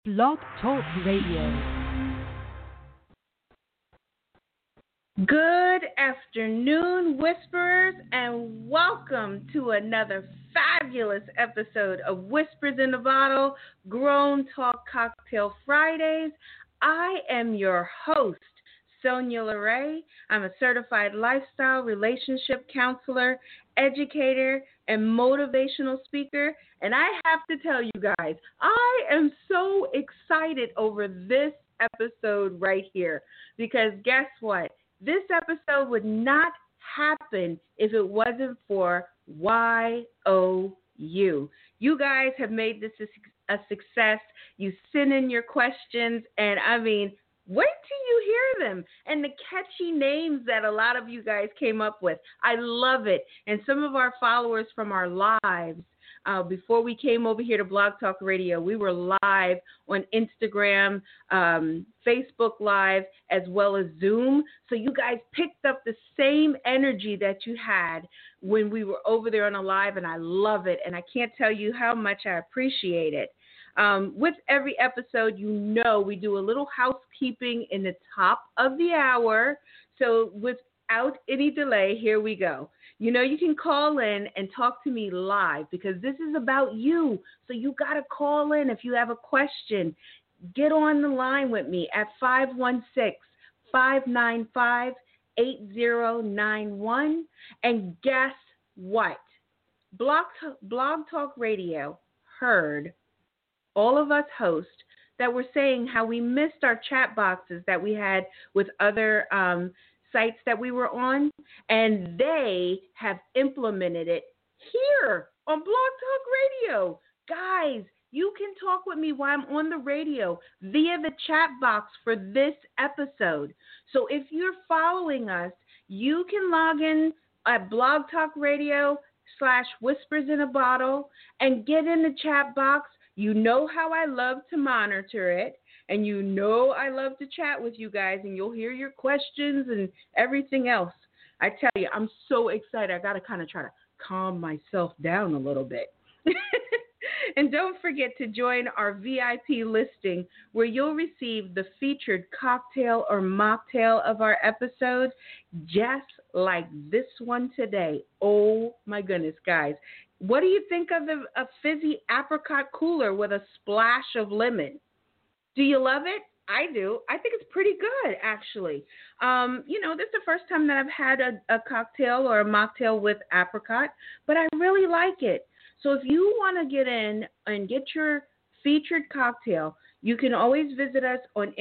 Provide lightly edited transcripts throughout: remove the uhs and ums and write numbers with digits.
Blog Talk Radio. Good afternoon, Whisperers, and welcome to another fabulous episode of Whispers in the Bottle, Grown Talk Cocktail Fridays. I am your host, Sonia LeRae. I'm a certified lifestyle relationship counselor, educator, and motivational speaker. And I have to tell you guys, I am so excited over this episode right here because guess what? This episode would not happen if it wasn't for YOU. You guys have made this a success. You send in your questions, and I mean, wait till you hear them and the catchy names that a lot of you guys came up with. I love it. And some of our followers from our lives, before we came over here to Blog Talk Radio, we were live on Instagram, Facebook Live, as well as Zoom. So you guys picked up the same energy that you had when we were over there on a live, and I love it. And I can't tell you how much I appreciate it. With every episode, you know, we do a little housekeeping in the top of the hour. So without any delay, here we go. You know, you can call in and talk to me live because this is about you. So you got to call in if you have a question. Get on the line with me at 516-595-8091. And guess what? Blog Talk Radio heard all of us hosts that were saying how we missed our chat boxes that we had with other sites that we were on, and they have implemented it here on Blog Talk Radio. Guys, you can talk with me while I'm on the radio via the chat box for this episode. So if you're following us, you can log in at Blog Talk Radio /Whispers in a Bottle and get in the chat box. You know how I love to monitor it, and you know I love to chat with you guys, and you'll hear your questions and everything else. I tell you, I'm so excited. I got to kind of try to calm myself down a little bit. And don't forget to join our VIP listing where you'll receive the featured cocktail or mocktail of our episode, just like this one today. Oh, my goodness, guys. What do you think of a fizzy apricot cooler with a splash of lemon? Do you love it? I do. I think it's pretty good, actually. This is the first time that I've had a cocktail or a mocktail with apricot, but I really like it. So if you want to get in and get your featured cocktail, you can always visit us on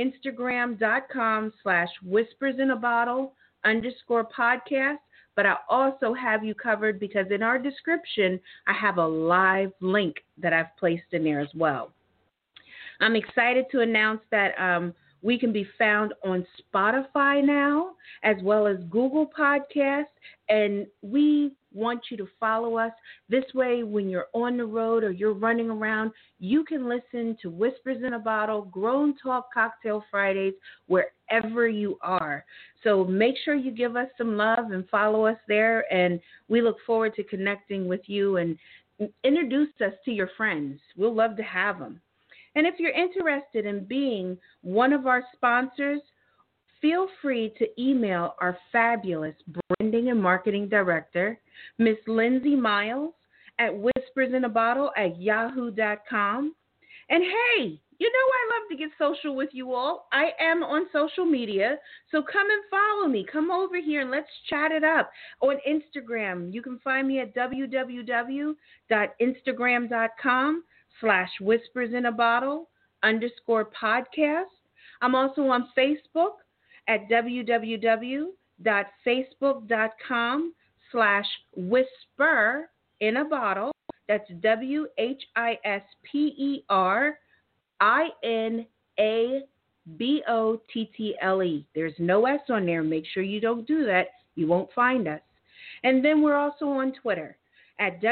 Instagram.com/whispersinabottle_podcast. But I also have you covered because in our description, I have a live link that I've placed in there as well. I'm excited to announce that we can be found on Spotify now, as well as Google Podcasts, and we want you to follow us. This way, when you're on the road or you're running around, you can listen to Whispers in a Bottle, Grown Talk Cocktail Fridays, wherever you are. So make sure you give us some love and follow us there, and we look forward to connecting with you and introduce us to your friends. We'll love to have them. And if you're interested in being one of our sponsors, feel free to email our fabulous branding and marketing director, Miss Lindsay Miles, at whispersinabottle@yahoo.com. And hey, you know I love to get social with you all. I am on social media, so come and follow me. Come over here and let's chat it up. On Instagram, you can find me at www.instagram.com/whispersinabottle_podcast. I'm also on Facebook at www.facebook.com/whisperinabottle. That's WHISPERINABOTTLE. There's no S on there. Make sure you don't do that. You won't find us. And then we're also on Twitter at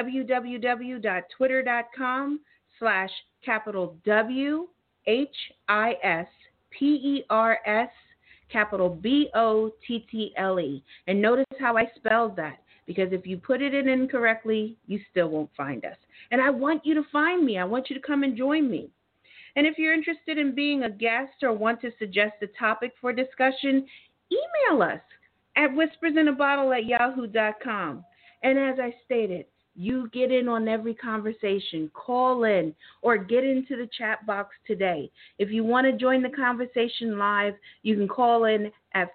www.twitter.com/WHISPERSBOTTLE. And notice how I spelled that, because if you put it in incorrectly, you still won't find us. And I want you to find me. I want you to come and join me. And if you're interested in being a guest or want to suggest a topic for discussion, email us at whispersinabottle@yahoo.com. And as I stated, you get in on every conversation, call in, or get into the chat box today. If you want to join the conversation live, you can call in at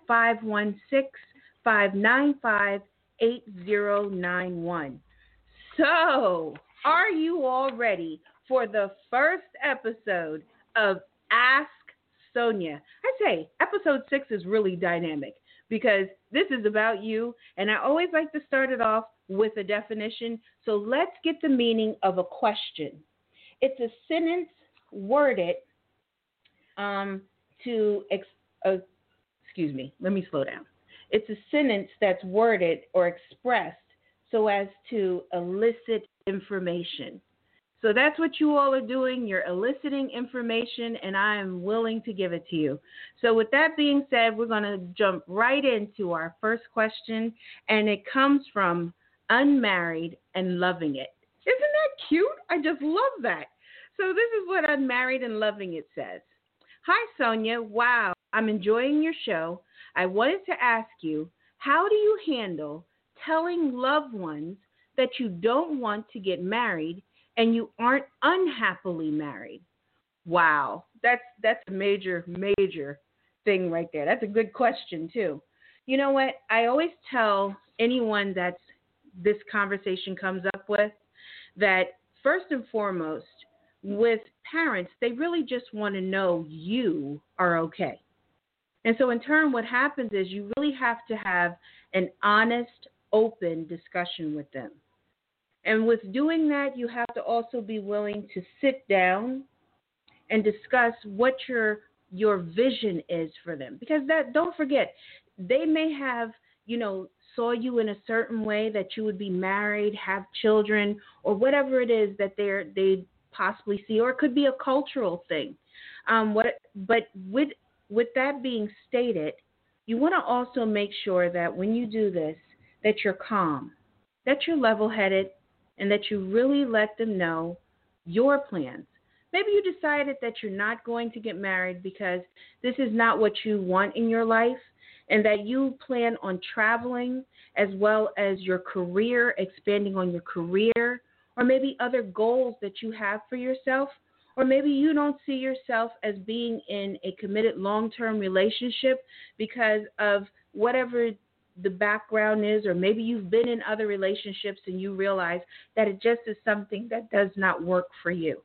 516-595-8091. So, are you all ready for the first episode of Ask Sonia? I say episode 6 is really dynamic because this is about you, and I always like to start it off with a definition. So let's get the meaning of a question. It's a sentence worded let me slow down. It's a sentence that's worded or expressed so as to elicit information. So that's what you all are doing. You're eliciting information, and I am willing to give it to you. So with that being said, we're going to jump right into our first question, and it comes from Unmarried and Loving It. Isn't that cute? I just love that. So this is what Unmarried and Loving It says. Hi, Sonia. Wow, I'm enjoying your show. I wanted to ask you, how do you handle telling loved ones that you don't want to get married and you aren't unhappily married? Wow, that's a major thing right there. That's a good question, too. You know what? I always tell anyone that's this conversation comes up with that first and foremost, with parents, they really just want to know you are okay. And so in turn, what happens is you really have to have an honest, open discussion with them. And with doing that, you have to also be willing to sit down and discuss what your vision is for them. Because don't forget, they may have, saw you in a certain way that you would be married, have children, or whatever it is that they possibly see, or it could be a cultural thing. But with that being stated, you want to also make sure that when you do this, that you're calm, that you're level-headed, and that you really let them know your plans. Maybe you decided that you're not going to get married because this is not what you want in your life, and that you plan on traveling as well as your career, expanding on your career, or maybe other goals that you have for yourself, or maybe you don't see yourself as being in a committed long-term relationship because of whatever the background is, or maybe you've been in other relationships and you realize that it just is something that does not work for you.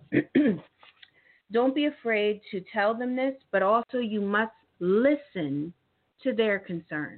Don't be afraid to tell them this, but also you must listen to their concerns.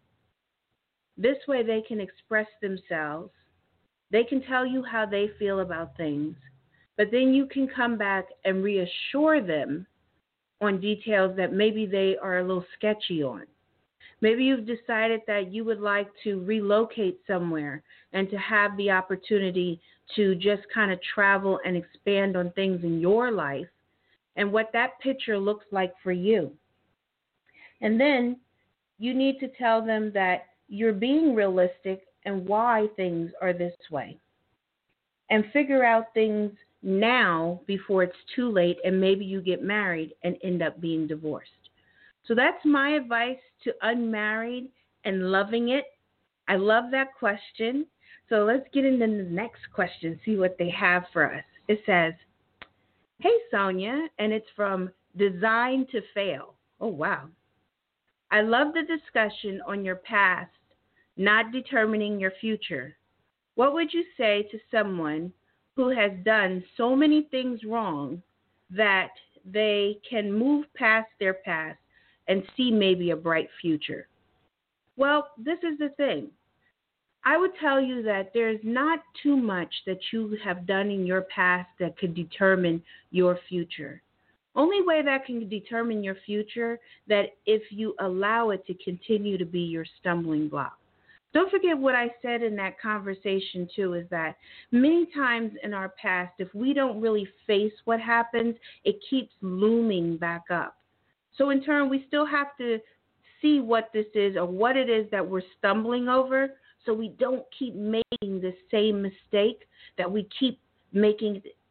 This way they can express themselves. They can tell you how they feel about things, but then you can come back and reassure them on details that maybe they are a little sketchy on. Maybe you've decided that you would like to relocate somewhere and to have the opportunity to just kind of travel and expand on things in your life and what that picture looks like for you. And then you need to tell them that you're being realistic and why things are this way. And figure out things now before it's too late and maybe you get married and end up being divorced. So that's my advice to Unmarried and Loving It. I love that question. So let's get into the next question, see what they have for us. It says, hey, Sonia, and it's from Design to Fail. Oh, wow. I love the discussion on your past not determining your future. What would you say to someone who has done so many things wrong that they can move past their past and see maybe a bright future? Well, this is the thing. I would tell you that there's not too much that you have done in your past that could determine your future. Only way that can determine your future, that if you allow it to continue to be your stumbling block. Don't forget what I said in that conversation, too, is that many times in our past, if we don't really face what happens, it keeps looming back up. So in turn, we still have to see what this is or what it is that we're stumbling over so we don't keep making the same mistake that we keep making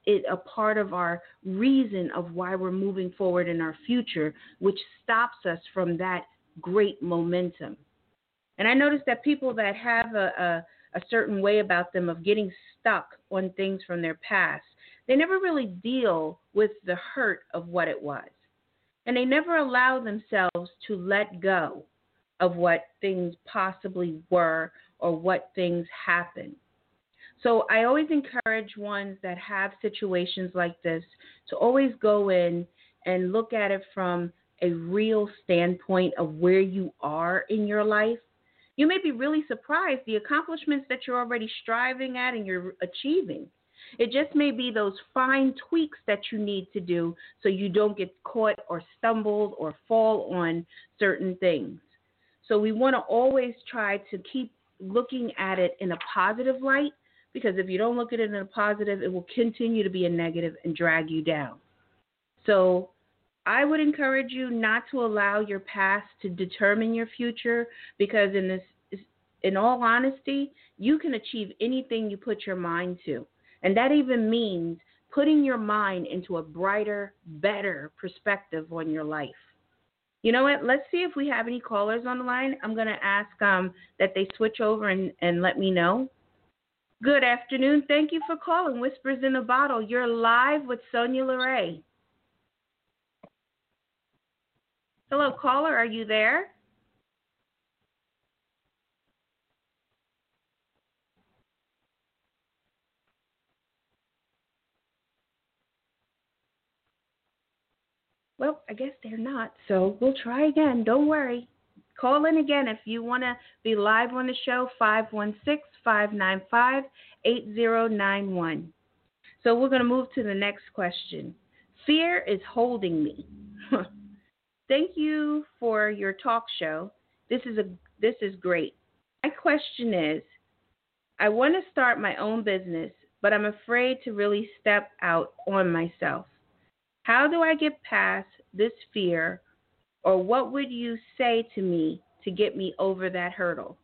it a part of our reason of why we're moving forward in our future, which stops us from that great momentum. And I noticed that people that have a certain way about them of getting stuck on things from their past, they never really deal with the hurt of what it was. And they never allow themselves to let go of what things possibly were or what things happened. So I always encourage ones that have situations like this to always go in and look at it from a real standpoint of where you are in your life. You may be really surprised the accomplishments that you're already striving at and you're achieving. It just may be those fine tweaks that you need to do so you don't get caught or stumbled or fall on certain things. So we want to always try to keep looking at it in a positive light, because if you don't look at it in a positive, it will continue to be a negative and drag you down. So I would encourage you not to allow your past to determine your future, because in all honesty, you can achieve anything you put your mind to. And that even means putting your mind into a brighter, better perspective on your life. You know what? Let's see if we have any callers on the line. I'm going to ask that they switch over and let me know. Good afternoon. Thank you for calling Whispers in a Bottle. You're live with Sonia LeRae. Hello, caller. Are you there? Well, I guess they're not, so we'll try again. Don't worry. Call in again if you want to be live on the show, 516-595-8091. So we're going to move to the next question. Fear is holding me. Thank you for your talk show. This is great. My question is, I want to start my own business, but I'm afraid to really step out on myself. How do I get past this fear, or what would you say to me to get me over that hurdle?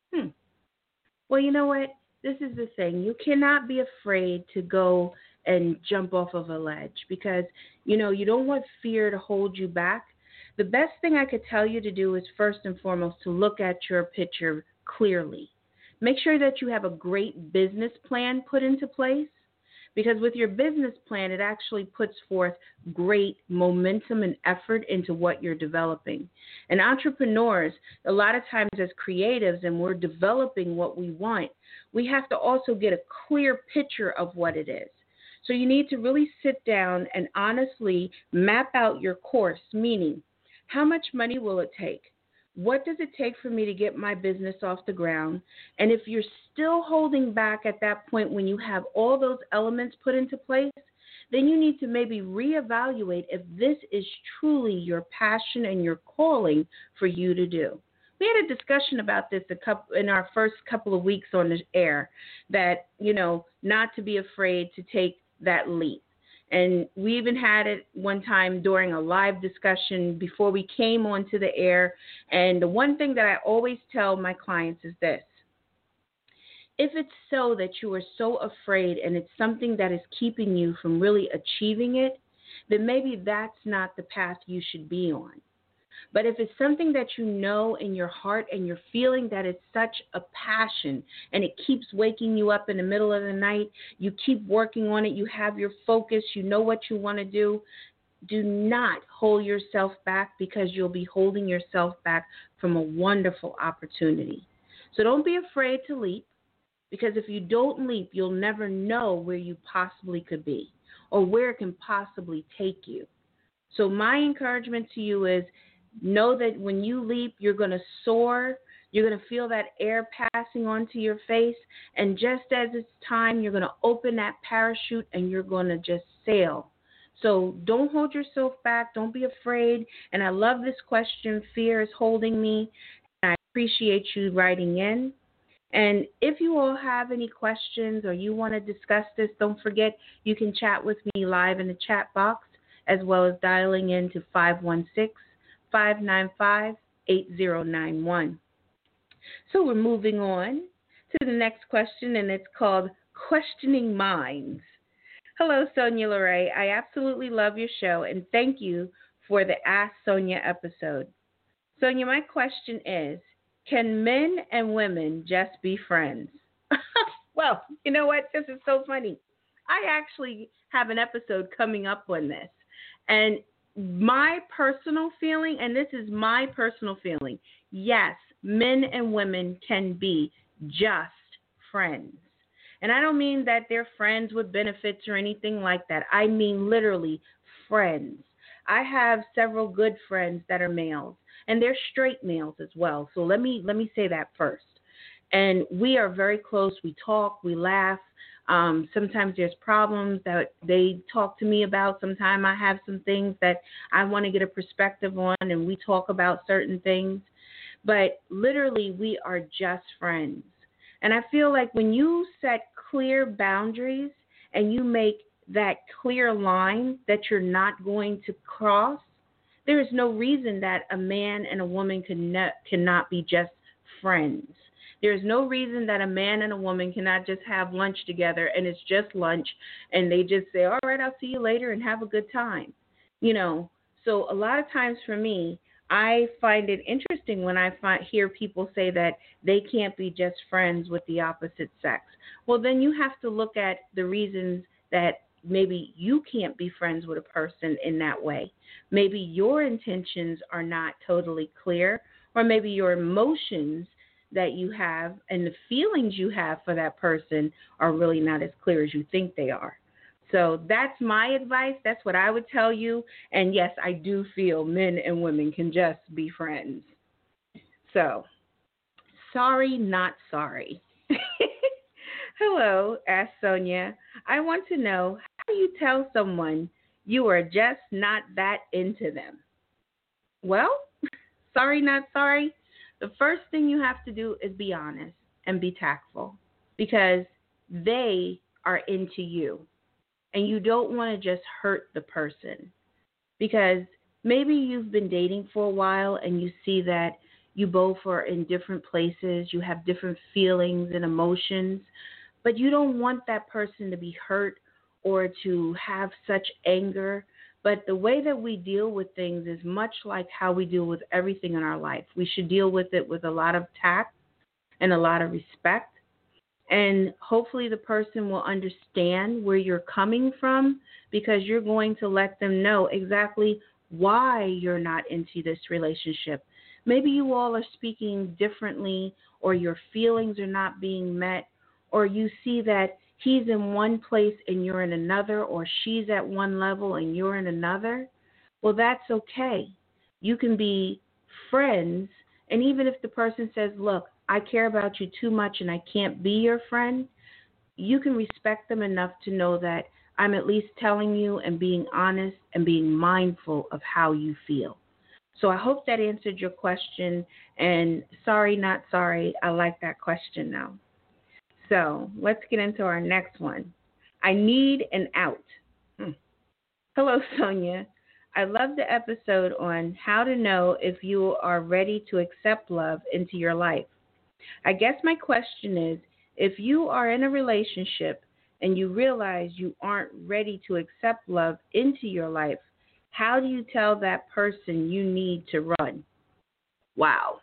Well, you know what? This is the thing. You cannot be afraid to go and jump off of a ledge, because, you don't want fear to hold you back. The best thing I could tell you to do is first and foremost to look at your picture clearly. Make sure that you have a great business plan put into place, because with your business plan, it actually puts forth great momentum and effort into what you're developing. And entrepreneurs, a lot of times as creatives, and we're developing what we want, we have to also get a clear picture of what it is. So you need to really sit down and honestly map out your course, meaning how much money will it take? What does it take for me to get my business off the ground? And if you're still holding back at that point when you have all those elements put into place, then you need to maybe reevaluate if this is truly your passion and your calling for you to do. We had a discussion about this in our first couple of weeks on the air, that, not to be afraid to take that leap. And we even had it one time during a live discussion before we came onto the air. And the one thing that I always tell my clients is this: if it's so that you are so afraid and it's something that is keeping you from really achieving it, then maybe that's not the path you should be on. But if it's something that you know in your heart and you're feeling that it's such a passion and it keeps waking you up in the middle of the night, you keep working on it, you have your focus, you know what you want to do not hold yourself back, because you'll be holding yourself back from a wonderful opportunity. So don't be afraid to leap, because if you don't leap, you'll never know where you possibly could be or where it can possibly take you. So my encouragement to you is, know that when you leap, you're going to soar. You're going to feel that air passing onto your face. And just as it's time, you're going to open that parachute and you're going to just sail. So don't hold yourself back. Don't be afraid. And I love this question. Fear is holding me. And I appreciate you writing in. And if you all have any questions or you want to discuss this, don't forget you can chat with me live in the chat box, as well as dialing in to 516-595-8091. So we're moving on to the next question, and it's called Questioning Minds. Hello, Sonia Lorraine. I absolutely love your show and thank you for the Ask Sonia episode. Sonia, my question is, can men and women just be friends? Well, you know what? This is so funny. I actually have an episode coming up on this. And my personal feeling, and this is my personal feeling, yes, men and women can be just friends. And I don't mean that they're friends with benefits or anything like that. I mean literally friends. I have several good friends that are males, and they're straight males as well. So let me say that first. And we are very close. We talk, we laugh. Sometimes there's problems that they talk to me about. Sometimes I have some things that I want to get a perspective on, and we talk about certain things. But literally, we are just friends. And I feel like when you set clear boundaries and you make that clear line that you're not going to cross, there is no reason that a man and a woman cannot be just friends. There's no reason that a man and a woman cannot just have lunch together and it's just lunch and they just say, all right, I'll see you later and have a good time. So a lot of times for me, I find it interesting when I hear people say that they can't be just friends with the opposite sex. Well, then you have to look at the reasons that maybe you can't be friends with a person in that way. Maybe your intentions are not totally clear, or maybe your emotions that you have and the feelings you have for that person are really not as clear as you think they are. So that's my advice. That's what I would tell you. And yes, I do feel men and women can just be friends. So, sorry, not sorry. Hello, asked Sonia. I want to know, how do you tell someone you are just not that into them? Well, sorry, not sorry. The first thing you have to do is be honest and be tactful, because they are into you. And you don't want to just hurt the person, because maybe you've been dating for a while and you see that you both are in different places, you have different feelings and emotions, but you don't want that person to be hurt or to have such anger. But the way that we deal with things is much like how we deal with everything in our life. We should deal with it with a lot of tact and a lot of respect. And hopefully the person will understand where you're coming from, because you're going to let them know exactly why you're not into this relationship. Maybe you all are speaking differently, or your feelings are not being met, or you see that he's in one place and you're in another, or she's at one level and you're in another. Well, that's okay. You can be friends, and even if the person says, look, I care about you too much and I can't be your friend, you can respect them enough to know that I'm at least telling you and being honest and being mindful of how you feel. So I hope that answered your question. And sorry, not sorry. I like that question now. So let's get into our next one. I need an out. Hello, Sonia. I love the episode on how to know if you are ready to accept love into your life. I guess my question is, if you are in a relationship and you realize you aren't ready to accept love into your life, how do you tell that person you need to run? Wow.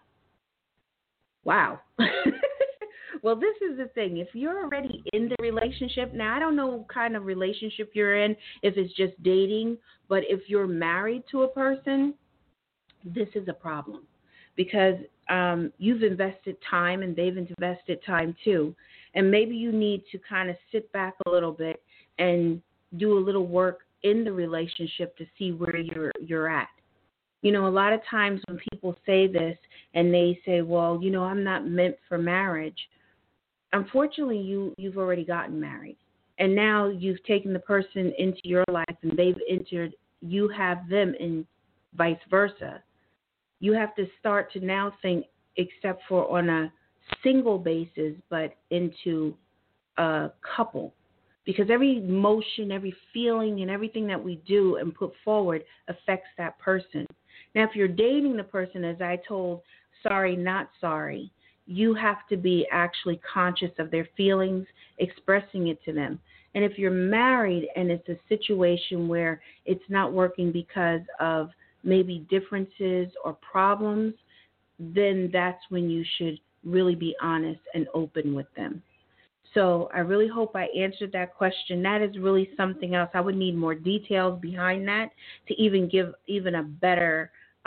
Well, this is the thing. If you're already in the relationship, now I don't know what kind of relationship you're in, if it's just dating, but if you're married to a person, this is a problem, because you've invested time and they've invested time too. And maybe you need to kind of sit back a little bit and do a little work in the relationship to see where you're at. A lot of times when people say this and they say, well, I'm not meant for marriage. Unfortunately, you've already gotten married. And now you've taken the person into your life and they've entered, you have them, and vice versa. You have to start to now think, except for on a single basis, but into a couple. Because every emotion, every feeling, and everything that we do and put forward affects that person. Now, if you're dating the person, as I told, sorry, not sorry, you have to be actually conscious of their feelings, expressing it to them. And if you're married and it's a situation where it's not working because of maybe differences or problems, then that's when you should really be honest and open with them. So I really hope I answered that question. That is really something else. I would need more details behind that to even give even a better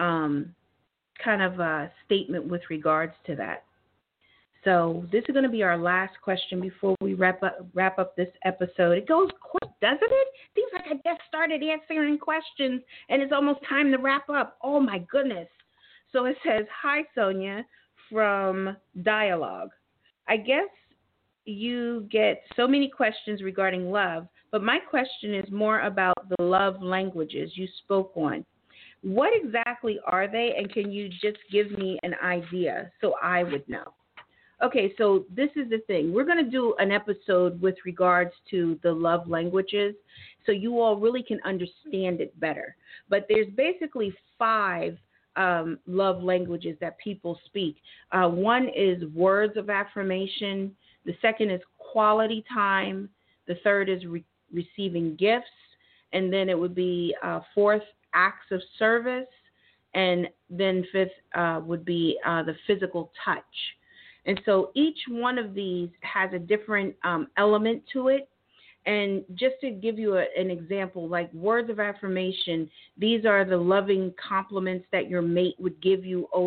kind of a statement with regards to that. So this is going to be our last question before we wrap up this episode. It goes quick, doesn't it? Seems like I just started answering questions and it's almost time to wrap up. Oh my goodness. So it says, "Hi Sonia from Dialogue. I guess you get so many questions regarding love, but my question is more about the love languages you spoke on. What exactly are they, and can you just give me an idea so I would know?" Okay, so this is the thing. We're going to do an episode with regards to the love languages so you all really can understand it better. But there's basically 5 love languages that people speak. One is words of affirmation. The second is quality time. The third is receiving gifts. And then it would be fourth, acts of service. And then fifth would be the physical touch. And so each one of these has a different element to it. And just to give you an example, like words of affirmation, these are the loving compliments that your mate would give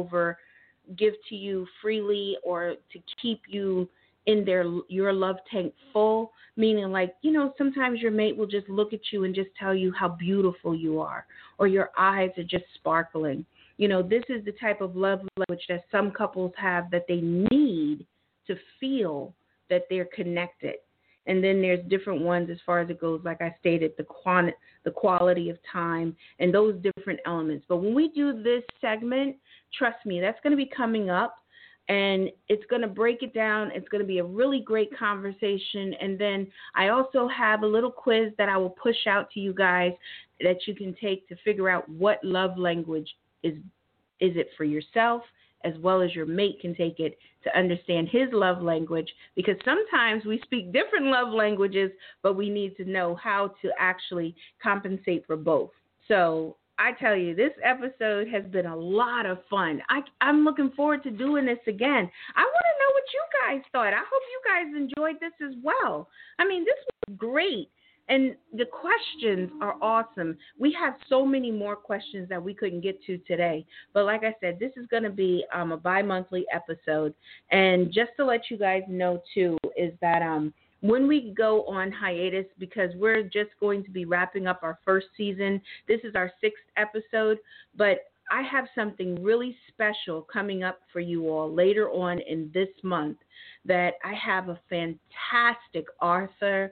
to you freely, or to keep you in your love tank full, meaning like, sometimes your mate will just look at you and just tell you how beautiful you are, or your eyes are just sparkling. This is the type of love language that some couples have, that they need to feel that they're connected. And then there's different ones as far as it goes, like I stated, the quality of time and those different elements. But when we do this segment, trust me, that's going to be coming up, and it's going to break it down. It's going to be a really great conversation. And then I also have a little quiz that I will push out to you guys that you can take to figure out what love language is it for yourself, as well as your mate can take it to understand his love language, because sometimes we speak different love languages, but we need to know how to actually compensate for both. So I tell you, this episode has been a lot of fun. I'm looking forward to doing this again. I want to know what you guys thought. I hope you guys enjoyed this as well. This was great. And the questions are awesome. We have so many more questions that we couldn't get to today. But like I said, this is going to be a bi-monthly episode. And just to let you guys know, too, is that when we go on hiatus, because we're just going to be wrapping up our first season, this is our 6th episode. But I have something really special coming up for you all later on in this month, that I have a fantastic author,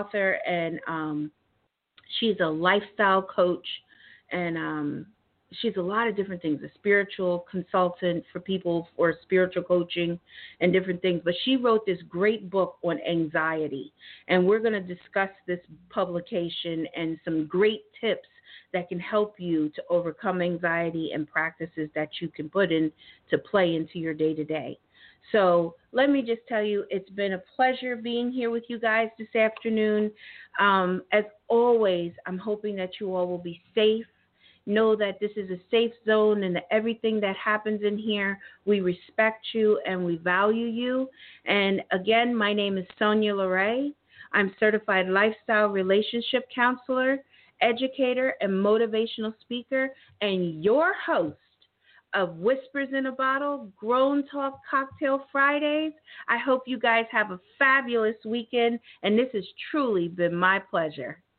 and she's a lifestyle coach, and she's a lot of different things, a spiritual consultant for people for spiritual coaching and different things. But she wrote this great book on anxiety, and we're going to discuss this publication and some great tips that can help you to overcome anxiety, and practices that you can put into play into your day-to-day. So let me just tell you, it's been a pleasure being here with you guys this afternoon. As always, I'm hoping that you all will be safe. Know that this is a safe zone, and that everything that happens in here, we respect you and we value you. And again, my name is Sonia LeRae. I'm certified lifestyle relationship counselor, educator, and motivational speaker, and your host of Whispers in a Bottle, Grown Talk Cocktail Fridays. I hope you guys have a fabulous weekend, and this has truly been my pleasure.